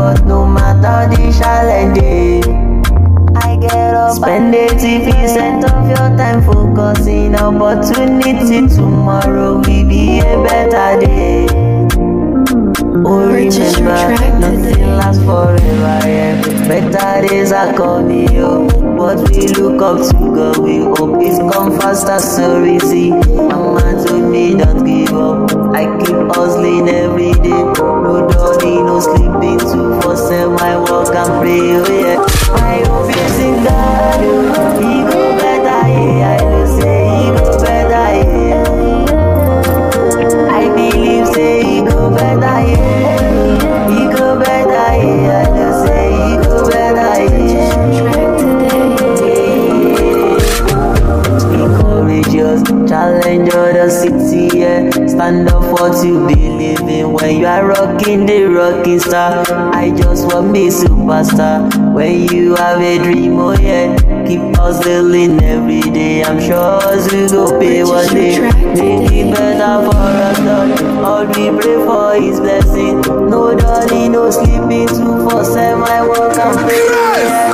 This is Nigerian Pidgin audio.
but no matter the challenge, I get up. Spend 80% of your time focusing on opportunity. Tomorrow will be a better day. Oh, remember, nothing lasts forever, yeah. Better days are coming, yo. But we look up to God, we hope it's come faster, so easy. Mama told me don't give up. I keep hustling every day. No dirty, no sleeping, 2-4-7. I walk and pray, oh yeah. I hope it's in God, oh. He go better, yeah. I know say he go better, yeah. I believe say he go better, yeah. He go better, yeah. I know say he go better, yeah. Be courageous, challenge other city, yeah. Stand up for what you believe in. When you are rocking the rocking star, I just want me superstar. When you have a dream, oh yeah, keep hustling every day. I'm sure you go pay one day. Make it better for us, Lord. All we pray for is blessing. No dirty, no sleeping, 2-4-7. I walk and pray. Yeah.